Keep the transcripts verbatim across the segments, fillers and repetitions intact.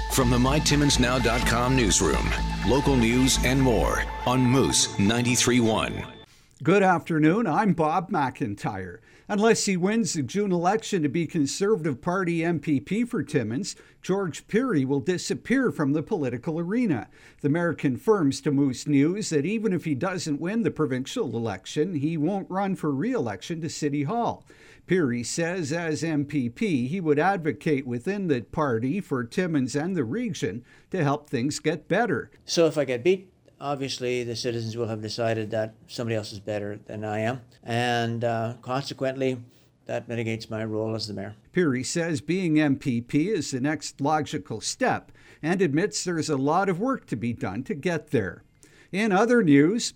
From the My Timmins Now dot com newsroom, local news and more on Moose ninety-three point one. Good afternoon, I'm Bob McIntyre. Unless he wins the June election to be Conservative Party M P P for Timmins, George Pirie will disappear from the political arena. The mayor confirms to Moose News that even if he doesn't win the provincial election, he won't run for re-election to City Hall. Pirie says as M P P, he would advocate within the party for Timmins and the region to help things get better. So if I get beat, obviously the citizens will have decided that somebody else is better than I am, and uh, consequently, that mitigates my role as the mayor. Pirie says being M P P is the next logical step and admits there's a lot of work to be done to get there. In other news,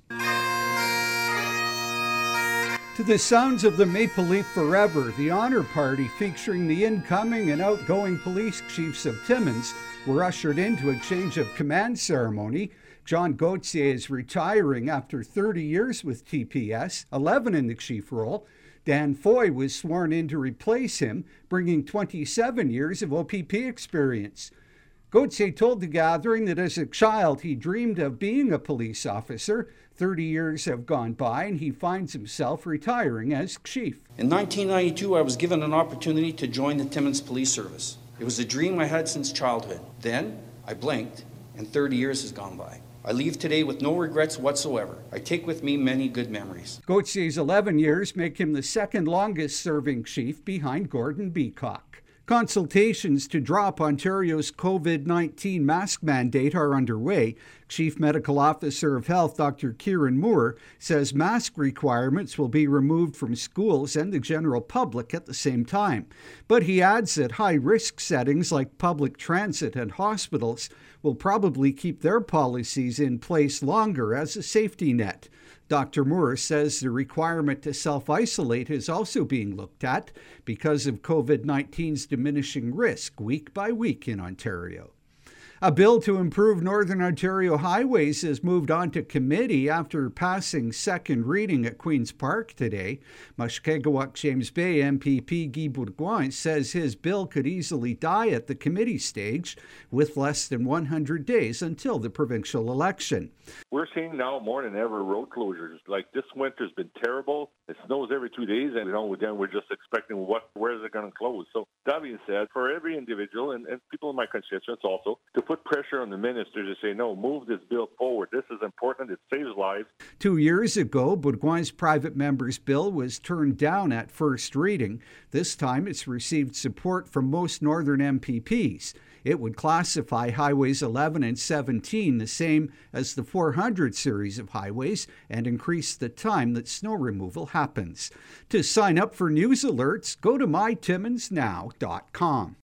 to the sounds of the Maple Leaf Forever, the honor party featuring the incoming and outgoing police chiefs of Timmins were ushered into a change of command ceremony. John Gauthier is retiring after thirty years with T P S, eleven in the chief role. Dan Foy was sworn in to replace him, bringing twenty-seven years of O P P experience. Gauthier told the gathering that as a child he dreamed of being a police officer. thirty years have gone by and he finds himself retiring as chief. In nineteen ninety-two, I was given an opportunity to join the Timmins Police Service. It was a dream I had since childhood. Then I blinked and thirty years has gone by. I leave today with no regrets whatsoever. I take with me many good memories. Gauthier's eleven years make him the second longest serving chief behind Gordon Beacock. Consultations to drop Ontario's covid nineteen mask mandate are underway. Chief Medical Officer of Health, Doctor Kieran Moore, says mask requirements will be removed from schools and the general public at the same time. But he adds that high-risk settings like public transit and hospitals will probably keep their policies in place longer as a safety net. Doctor Moore says the requirement to self-isolate is also being looked at because of covid nineteen's diminishing risk week by week in Ontario. A bill to improve Northern Ontario highways has moved on to committee after passing second reading at Queen's Park today. Mushkegowuk James Bay M P P Guy Bourgouin says his bill could easily die at the committee stage with less than one hundred days until the provincial election. We're seeing now more than ever road closures. Like this winter's been terrible. It snows every two days, and you know, then we're just expecting what, where is it going to close? So that being said, for every individual and, and people in my constituents also, to put pressure on the minister to say, no, move this bill forward. This is important. It saves lives. Two years ago, Bourgouin's private member's bill was turned down at first reading. This time, it's received support from most Northern M P Ps. It would classify highways eleven and seventeen the same as the four hundred series of highways and increase the time that snow removal happens. To sign up for news alerts, go to my timmins now dot com.